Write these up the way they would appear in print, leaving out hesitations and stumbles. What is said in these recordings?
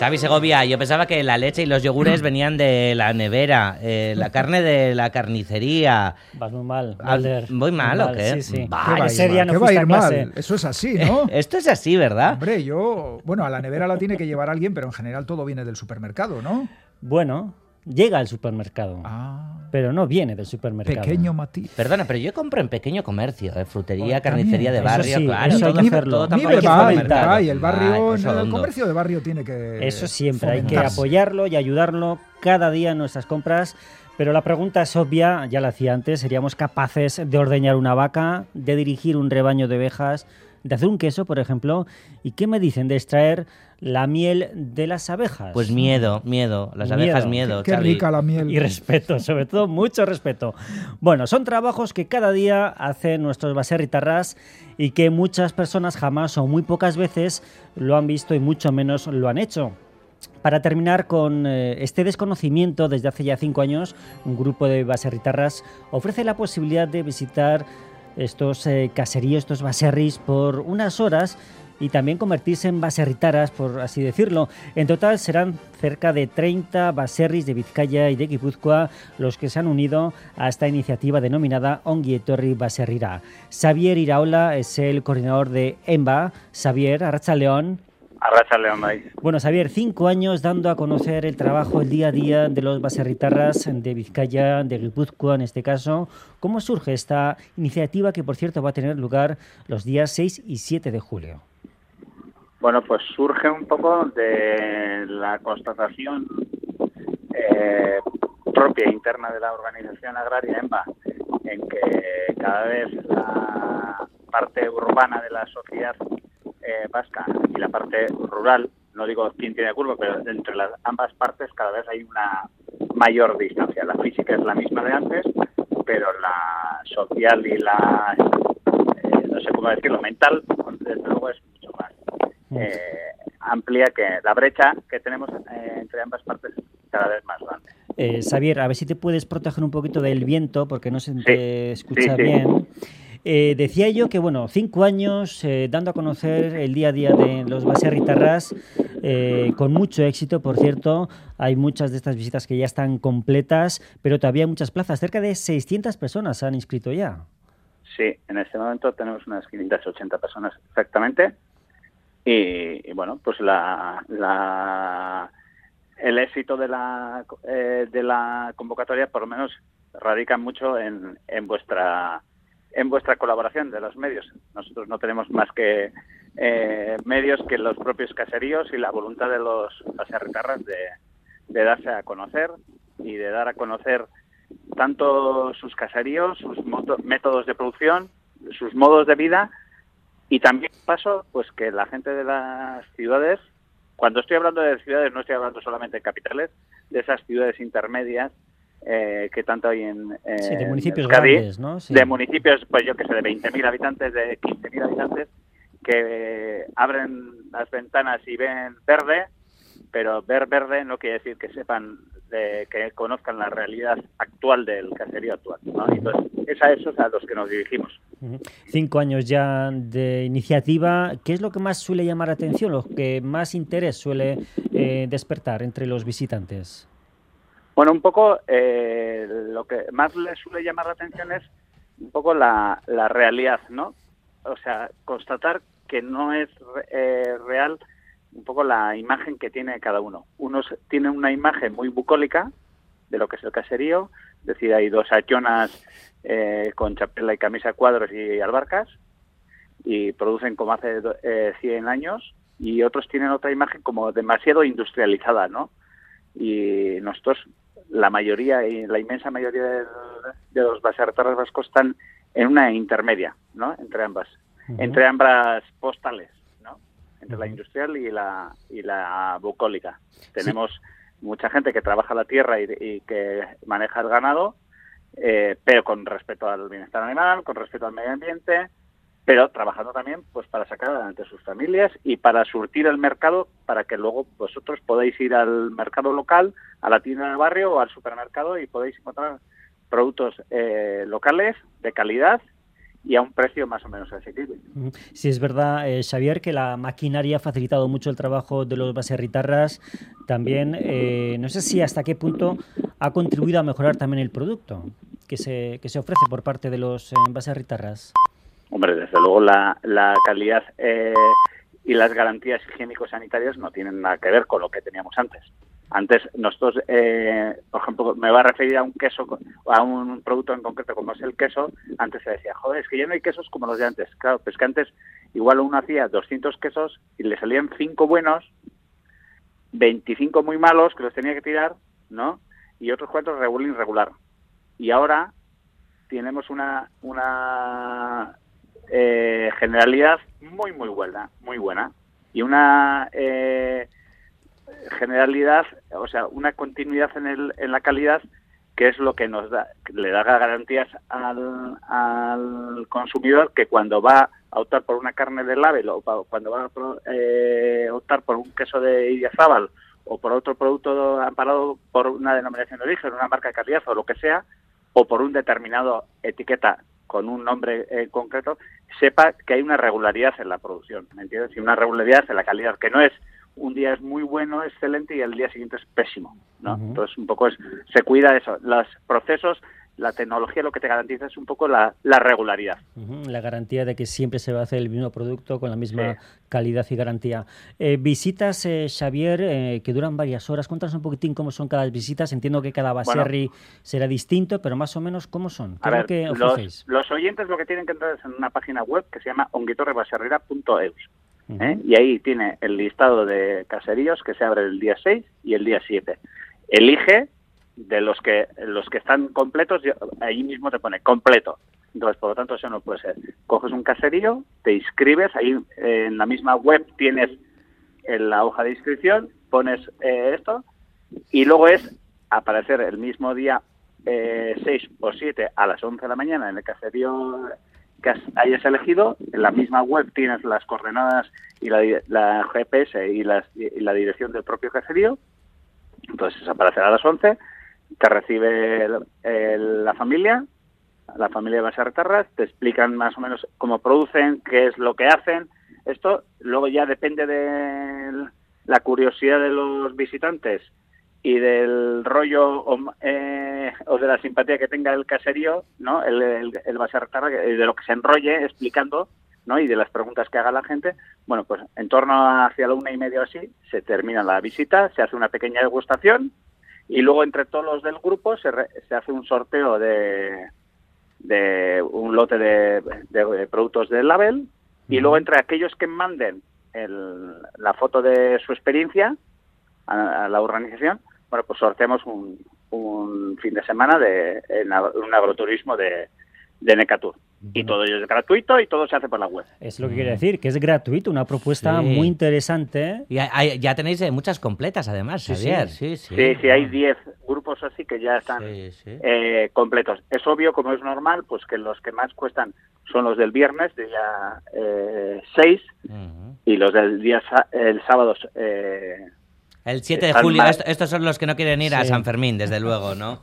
Xavi Segovia, yo pensaba que la leche y los yogures venían de la nevera, la carne de la carnicería. Vas muy mal, Valder. ¿Voy mal o qué? Sí, sí. Vale. ¿Qué va a ir mal? Eso es así, ¿no? Esto es así, ¿verdad? Hombre, a la nevera la tiene que llevar alguien, pero en general todo viene del supermercado, ¿no? Bueno, llega al supermercado, pero no viene del supermercado. Pequeño matiz. Perdona, pero yo compro en pequeño comercio, frutería, También. carnicería de barrio, Eso sí, claro. eso hay que hacerlo. Y el barrio, el comercio de barrio tiene que Eso siempre, hay que fomentarse. apoyarlo y ayudarlo cada día en nuestras compras. Pero la pregunta es obvia, ya la hacía antes, ¿seríamos capaces de ordeñar una vaca, de dirigir un rebaño de ovejas, de hacer un queso, por ejemplo? ¿Y qué me dicen de extraer la miel de las abejas? Pues miedo. Las abejas, miedo. Qué rica la miel. Y respeto, sobre todo mucho respeto. Bueno, son trabajos que cada día hacen nuestros baserritarras y que muchas personas jamás o muy pocas veces lo han visto y mucho menos lo han hecho. Para terminar con este desconocimiento, desde hace ya 5 años, un grupo de baserritarras ofrece la posibilidad de visitar estos caseríos, estos baserris por unas horas y también convertirse en baserritaras, por así decirlo. En total serán cerca de 30 baserris de Vizcaya y de Guipúzcoa los que se han unido a esta iniciativa denominada Ongi Etorri Baserrira. Xavier Iraola es el coordinador de EMBA. Xavier, arratsaldeon. Arratsaldeon, bai. Bueno, Xavier, 5 años dando a conocer el trabajo, el día a día de los baserritarras de Vizcaya, de Guipúzcoa en este caso. ¿Cómo surge esta iniciativa que, por cierto, va a tener lugar los días 6 y 7 de julio? Bueno, pues surge un poco de la constatación propia interna de la organización agraria EMBA, en que cada vez la parte urbana de la sociedad vasca y la parte rural, no digo quién tiene culpa, pero entre ambas partes cada vez hay una mayor distancia. La física es la misma de antes, pero la social y la, no sé cómo decirlo, mental, desde luego es mucho más amplia, que la brecha que tenemos entre ambas partes cada vez más grande. Xavier, a ver si te puedes proteger un poquito del viento, porque no se te escucha bien. Decía yo que, 5 años dando a conocer el día a día de los baserritarras, con mucho éxito, por cierto. Hay muchas de estas visitas que ya están completas, pero todavía hay muchas plazas. Cerca de 600 personas se han inscrito ya. Sí, en este momento tenemos unas 580 personas exactamente. Y bueno, pues el éxito de la convocatoria, por lo menos, radica mucho en vuestra colaboración de los medios. Nosotros no tenemos más que medios que los propios caseríos y la voluntad de los baserritarras de darse a conocer y de dar a conocer tanto sus caseríos, sus métodos de producción, sus modos de vida, y también paso pues que la gente de las ciudades, cuando estoy hablando de ciudades no estoy hablando solamente de capitales, de esas ciudades intermedias que tanto hay en de municipios Euskadi, grandes, ¿no? Sí. De municipios, pues yo que sé, de 20.000 habitantes, de 15.000 habitantes, que abren las ventanas y ven verde, pero ver verde no quiere decir que sepan, que conozcan la realidad actual del caserío actual, ¿no? Entonces, es a esos a los que nos dirigimos. 5 años ya de iniciativa. ¿Qué es lo que más suele llamar la atención, lo que más interés suele despertar entre los visitantes? Bueno, un poco lo que más les suele llamar la atención es un poco la realidad, ¿no? O sea, constatar que no es real un poco la imagen que tiene cada uno. Unos tienen una imagen muy bucólica de lo que es el caserío, es decir, hay 2 achonas con chapela y camisa a cuadros y albarcas, y producen como hace 100 años, y otros tienen otra imagen como demasiado industrializada, ¿no? Y nosotros, la mayoría y la inmensa mayoría de los baserritarras vascos están en una intermedia, ¿no? Entre ambas postales, ¿no? Entre la industrial y la bucólica. Tenemos mucha gente que trabaja la tierra y que maneja el ganado, pero con respeto al bienestar animal, con respeto al medio ambiente, pero trabajando también pues para sacar adelante sus familias y para surtir el mercado, para que luego vosotros podáis ir al mercado local, a la tienda del barrio o al supermercado y podéis encontrar productos locales de calidad y a un precio más o menos asequible. Sí, es verdad, Xavier, que la maquinaria ha facilitado mucho el trabajo de los baserritarras. También, no sé si hasta qué punto ha contribuido a mejorar también el producto que se ofrece por parte de los baserritarras. Hombre, desde luego la calidad y las garantías higiénico-sanitarias no tienen nada que ver con lo que teníamos antes. Antes nosotros, por ejemplo, me va a referir a un queso, a un producto en concreto como es el queso. Antes se decía, joder, es que ya no hay quesos como los de antes. Claro, pues que antes igual uno hacía 200 quesos y le salían 5 buenos, 25 muy malos que los tenía que tirar, ¿no? Y otros 4 regular. Y ahora tenemos una generalidad muy buena y una generalidad, o sea, una continuidad en la calidad, que es lo que le da garantías al consumidor, que cuando va a optar por una carne de label o cuando va a optar por un queso de Idiazábal o por otro producto amparado por una denominación de origen, una marca de calidad o lo que sea, o por un determinado etiqueta con un nombre concreto, sepa que hay una regularidad en la producción, ¿me entiendes? Y una regularidad en la calidad, que no es un día es muy bueno, excelente, y el día siguiente es pésimo, ¿no? Entonces, un poco se cuida eso. Los procesos, la tecnología lo que te garantiza es un poco la regularidad. La garantía de que siempre se va a hacer el mismo producto con la misma calidad y garantía. Visitas, Xavier, que duran varias horas. Cuéntanos un poquitín cómo son cada visitas. Entiendo que cada baserri será distinto, pero más o menos, ¿cómo son? ¿Qué es lo que ofrecéis? Los oyentes lo que tienen que entrar es en una página web que se llama onguitorrebaserrera.eus. Y ahí tiene el listado de caseríos que se abre el día 6 y el día 7. Elige de los que están completos, ahí mismo te pone completo. Entonces, por lo tanto, eso no puede ser. Coges un caserío, te inscribes, ahí en la misma web tienes en la hoja de inscripción, pones esto, y luego es aparecer el mismo día 6 o 7 a las 11 de la mañana en el caserío que hayas elegido. En la misma web tienes las coordenadas y la GPS y la dirección del propio caserío. Entonces aparecerá a las 11, te recibe la familia de baserritarras, te explican más o menos cómo producen, qué es lo que hacen. Esto luego ya depende de la curiosidad de los visitantes y del rollo o de la simpatía que tenga el caserío, ¿no? El baserritarra, de lo que se enrolle explicando, ¿no? Y de las preguntas que haga la gente. Bueno, pues en torno hacia la 1:30 o así se termina la visita, se hace una pequeña degustación y luego entre todos los del grupo se hace un sorteo de un lote de productos del label, y luego entre aquellos que manden la foto de su experiencia a la organización, bueno, pues sorteamos un fin de semana en un agroturismo de Necatur. Y todo ello es gratuito y todo se hace por la web. Es lo que quiere decir, que es gratuito, una propuesta muy interesante. Y ya tenéis muchas completas, además, Xavier. Sí, hay 10 grupos así que ya están completos. Es obvio, como es normal, pues que los que más cuestan son los del viernes, día 6, y los del el sábado... el 7 de julio, estos son los que no quieren ir a San Fermín, desde luego, ¿no?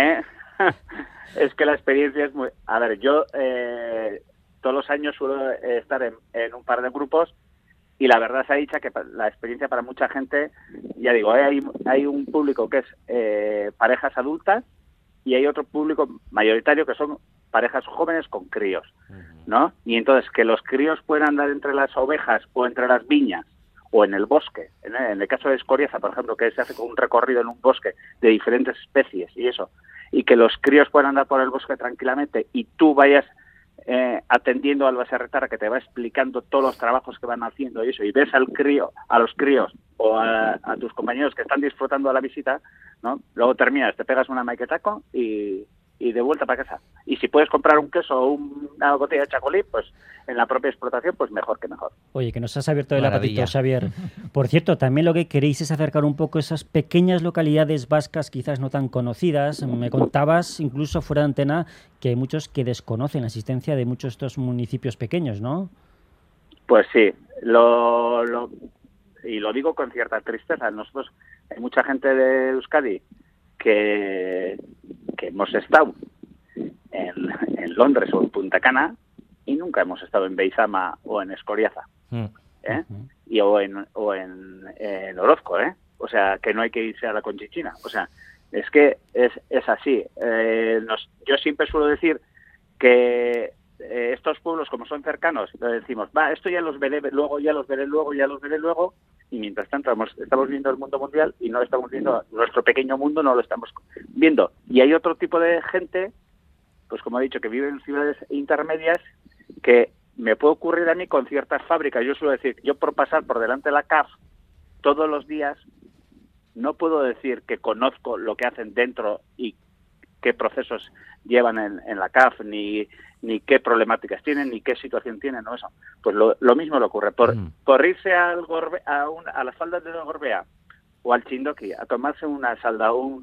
Es que la experiencia es muy... A ver, yo todos los años suelo estar en un par de grupos, y la verdad se ha dicho que la experiencia para mucha gente, ya digo, hay un público que es parejas adultas, y hay otro público mayoritario que son parejas jóvenes con críos, ¿no? Y entonces que los críos puedan andar entre las ovejas o entre las viñas o en el bosque. En el caso de Escoriaza, por ejemplo, que se hace con un recorrido en un bosque de diferentes especies y eso, y que los críos puedan andar por el bosque tranquilamente y tú vayas atendiendo al baserritarra que te va explicando todos los trabajos que van haciendo y eso, y ves a los críos o a tus compañeros que están disfrutando de la visita, ¿no? Luego terminas, te pegas una maquetaco y de vuelta para casa. Y si puedes comprar un queso o una botella de chacolí, pues en la propia explotación, pues mejor que mejor. Oye, que nos has abierto el apetito, Xavier. Por cierto, también lo que queréis es acercar un poco esas pequeñas localidades vascas, quizás no tan conocidas. Me contabas, incluso fuera de antena, que hay muchos que desconocen la existencia de muchos de estos municipios pequeños, ¿no? Pues sí, y lo digo con cierta tristeza. Nosotros, hay mucha gente de Euskadi que hemos estado en Londres o en Punta Cana, y nunca hemos estado en Beizama o en Escoriaza, ¿eh? Y o en Orozco, ¿eh? O sea, que no hay que irse a la Conchichina. O sea, es que es así. Yo siempre suelo decir que estos pueblos, como son cercanos, decimos, esto ya los veré luego, ya los veré luego, y mientras tanto estamos viendo el mundo mundial y no estamos viendo nuestro pequeño mundo, no lo estamos viendo. Y hay otro tipo de gente, pues como he dicho, que vive en ciudades intermedias, que me puede ocurrir a mí con ciertas fábricas. Yo suelo decir, yo por pasar por delante de la CAF todos los días, no puedo decir que conozco lo que hacen dentro y qué procesos llevan en la CAF, ni qué problemáticas tienen, ni qué situación tienen, ¿no? Eso. Pues lo mismo le ocurre. Por irse a las faldas del Gorbea o al Chindoki a tomarse una salda o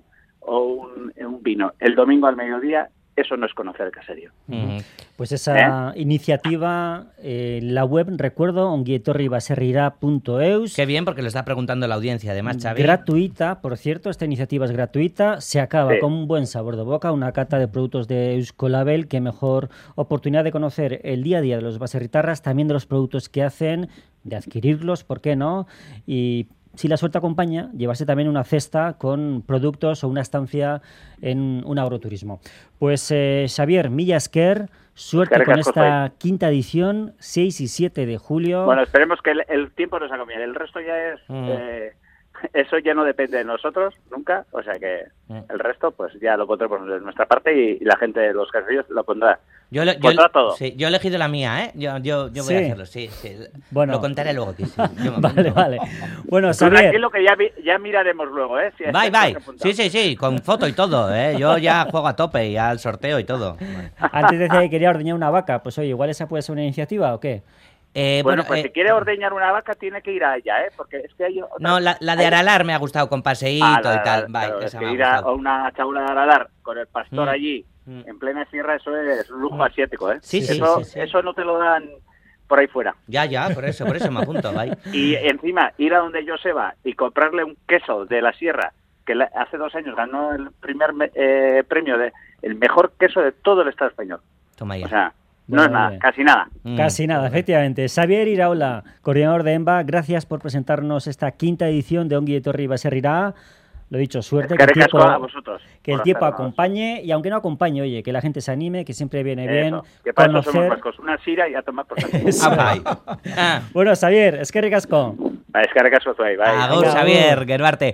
un vino el domingo al mediodía, eso no es conocer el caserío. Pues esa iniciativa, la web, recuerdo, ongietorribaserrira.eus. Qué bien, porque lo está preguntando la audiencia, además, Xavi. Gratuita, por cierto, esta iniciativa es gratuita, se acaba con un buen sabor de boca, una cata de productos de Euskolabel, qué mejor oportunidad de conocer el día a día de los baserritarras, también de los productos que hacen, de adquirirlos, ¿por qué no? Y si la suerte acompaña, llevarse también una cesta con productos o una estancia en un agroturismo. Pues Xavier, milla esker, suerte con esta quinta edición, 6 y 7 de julio. Bueno, esperemos que el tiempo nos haga bien. El resto ya es... eso ya no depende de nosotros, nunca. O sea que el resto, pues ya lo pondremos de nuestra parte y la gente de los caseríos lo pondrá. Pondrá todo. Sí, yo he elegido la mía, ¿eh? Yo voy a hacerlo, sí. Bueno. Lo contaré luego aquí, sí. Vale. Bueno, Xavier... Aquí lo que ya miraremos luego, ¿eh? Si Bye. Sí, con foto y todo, ¿eh? Yo ya juego a tope y al sorteo y todo. Antes decía que quería ordeñar una vaca. Pues oye, igual esa puede ser una iniciativa, ¿o qué? Bueno, pues si quiere ordeñar una vaca tiene que ir a ella, ¿eh? Porque es que hay otra... No, la de Aralar me ha gustado, con paseíto y tal. Claro, es que ir a una chaula de Aralar con el pastor allí, en plena sierra, eso es lujo asiático, ¿eh? Sí. Eso no te lo dan por ahí fuera. Ya, por eso me apunto, bye. Y encima, ir a donde Joseba y comprarle un queso de la sierra, que hace 2 años ganó el primer premio de el mejor queso de todo el Estado español. Toma ya. O sea... No es nada, casi nada. Casi nada, efectivamente. Xavier Iraola, coordinador de EMBA, gracias por presentarnos esta quinta edición de Ongi Etorri Baserrira. Lo dicho, suerte, que el tiempo acompañe, y aunque no acompañe, oye, que la gente se anime, que siempre viene bien que para conocer... somos vascos, una sira y a tomar por Bueno, Xavier, eskerrik asko. Eskerrik asko zuei, bai. Agur, Xavier, gerbarte.